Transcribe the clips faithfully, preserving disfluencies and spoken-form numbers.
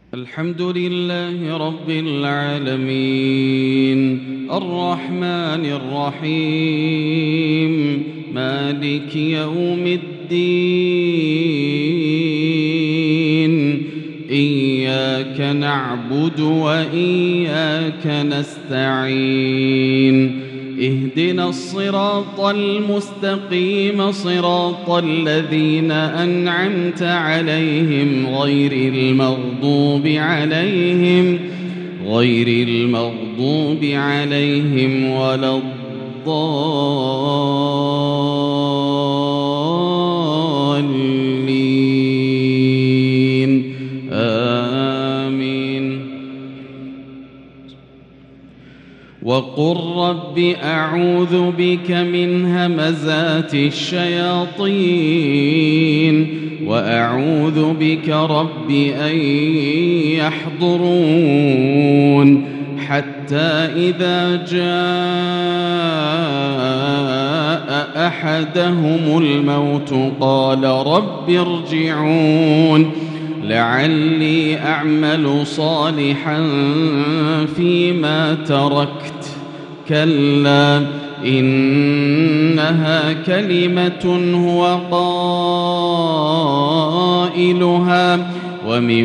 الحمد لله رب العالمين الرحمن الرحيم مالك يوم الدين إياك نعبد وإياك نستعين اهدنا الصراط المستقيم صراط الذين أنعمت عليهم غير المغضوب عليهم غير المغضوب عليهم ولا الضالين آمين. وقل رب أعوذ بك من همزات الشياطين وأعوذ بك رب أن يحضرون حتى إذا جاء أحدهم الموت قال رب ارجعون لعلي أعمل صالحا فيما تركت كلا إنها كلمة هو قائلها ومن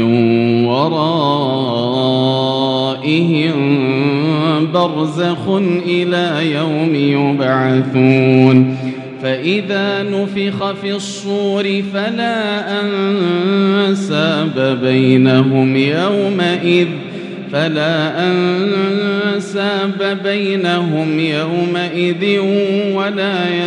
ورائهم برزخ إلى يوم يبعثون فإذا نفخ في الصور فلا أنساب بينهم يومئذ فلا أنساب بينهم يومئذ ولا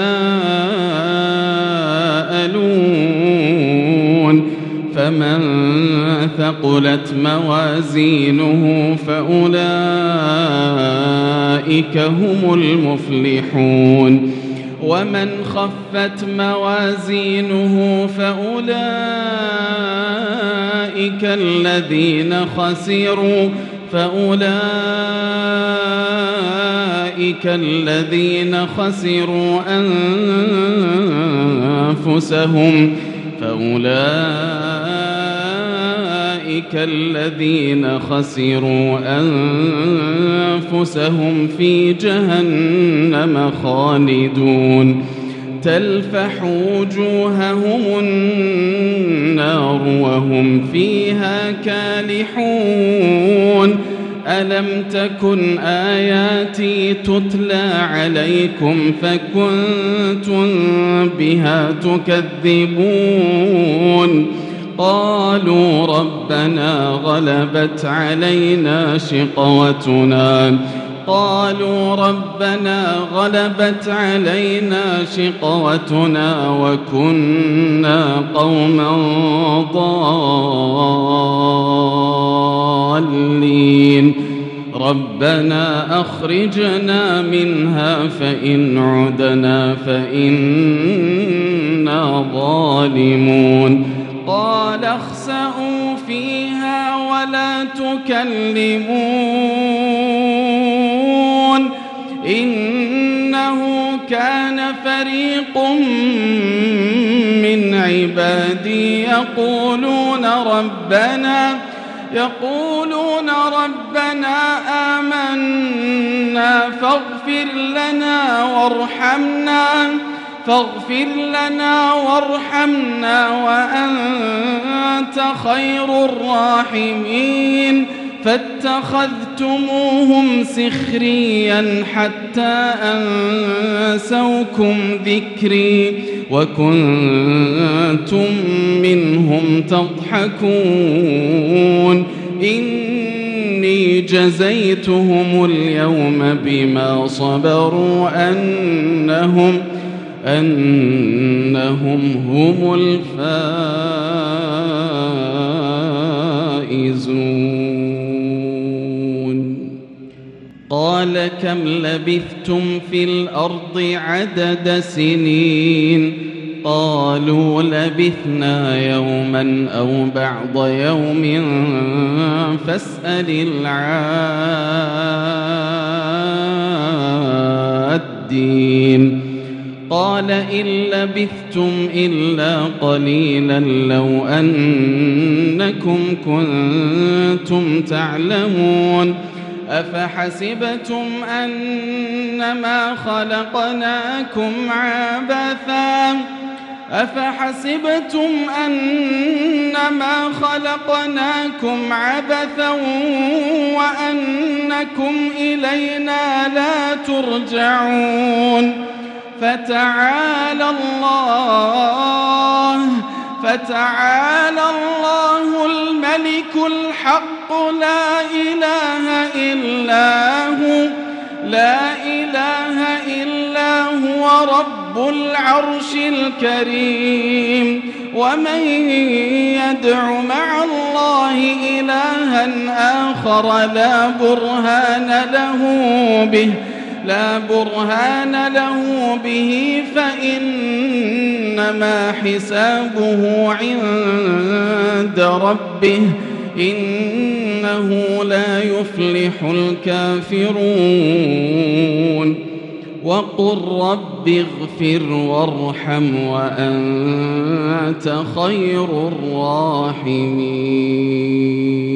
يتساءلون فمن ثقلت موازينه فأولئك هم المفلحون ومن خفت موازينه فأولئك الذين خسروا فأولئك الذين خسروا أنفسهم فأولئك الذين خسروا أنفسهم في جهنم خالدون تلفح وجوههم النار وهم فيها كالحون ألم تكن آياتي تتلى عليكم فكنتم بها تكذبون قالوا ربنا غلبت علينا شقوتنا قالوا ربنا غلبت علينا شقوتنا وكنا قوما ضالين ربنا أخرجنا منها فإن عدنا فإنا ظالمون قال اخسئوا فيها ولا تكلمون إنه كان فريق من عبادي يقولون ربنا يقولون ربنا آمنا فاغفر لنا وارحمنا فاغفر لنا وارحمنا وأنت خير الراحمين فاتخذتموهم سخريا حتى أنسوكم ذكري وكنتم منهم تضحكون إني جزيتهم اليوم بما صبروا أنهم أنهم هم الفائزون قال كم لبثتم في الأرض عدد سنين قالوا لبثنا يوما أو بعض يوم فاسأل العادين قال إن لبثتم إلا قليلا لو أنكم كنتم تعلمون أفحسبتم أنما خلقناكم عبثا أفحسبتم أنما خلقناكم عبثا وأنكم إلينا لا ترجعون فتعالى الله فتعالى الله الملك الحق لا إله إلا هو لا إله إلا هو رب العرش الكريم ومن يدع مع الله إلها آخر لا برهان له به لا برهان له به فإنما حسابه عند ربه إنه لا يفلح الكافرون وقل رب اغفر وارحم وأنت خير الراحمين.